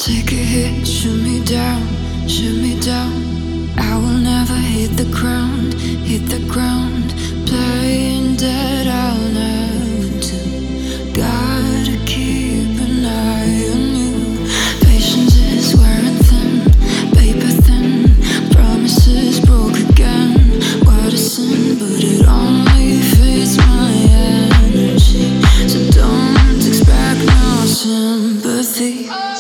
Take a hit, shoot me down, shoot me down. I will never hit the ground, hit the ground. Playing dead, I'll never do. Gotta keep an eye on you. Patience is wearing thin, paper thin. Promises broke again. What a sin, but it only fits my energy. So don't expect no sympathy.